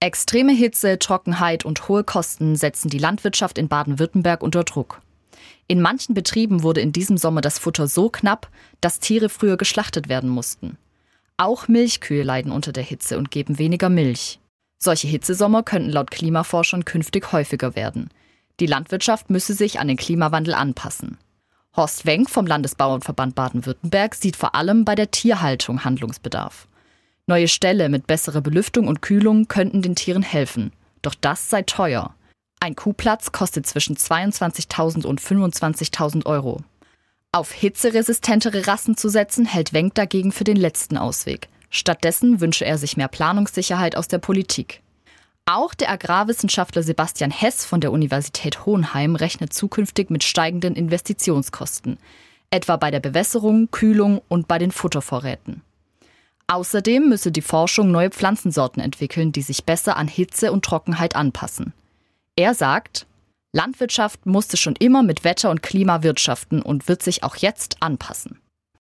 Extreme Hitze, Trockenheit und hohe Kosten setzen die Landwirtschaft in Baden-Württemberg unter Druck. In manchen Betrieben wurde in diesem Sommer das Futter so knapp, dass Tiere früher geschlachtet werden mussten. Auch Milchkühe leiden unter der Hitze und geben weniger Milch. Solche Hitzesommer könnten laut Klimaforschern künftig häufiger werden. Die Landwirtschaft müsse sich an den Klimawandel anpassen. Horst Wenck vom Landesbauernverband Baden-Württemberg sieht vor allem bei der Tierhaltung Handlungsbedarf. Neue Ställe mit besserer Belüftung und Kühlung könnten den Tieren helfen. Doch das sei teuer. Ein Kuhplatz kostet zwischen 22.000 und 25.000 Euro. Auf hitzeresistentere Rassen zu setzen, hält Wenck dagegen für den letzten Ausweg. Stattdessen wünsche er sich mehr Planungssicherheit aus der Politik. Auch der Agrarwissenschaftler Sebastian Hess von der Universität Hohenheim rechnet zukünftig mit steigenden Investitionskosten, etwa bei der Bewässerung, Kühlung und bei den Futtervorräten. Außerdem müsse die Forschung neue Pflanzensorten entwickeln, die sich besser an Hitze und Trockenheit anpassen. Er sagt, Landwirtschaft musste schon immer mit Wetter und Klima wirtschaften und wird sich auch jetzt anpassen.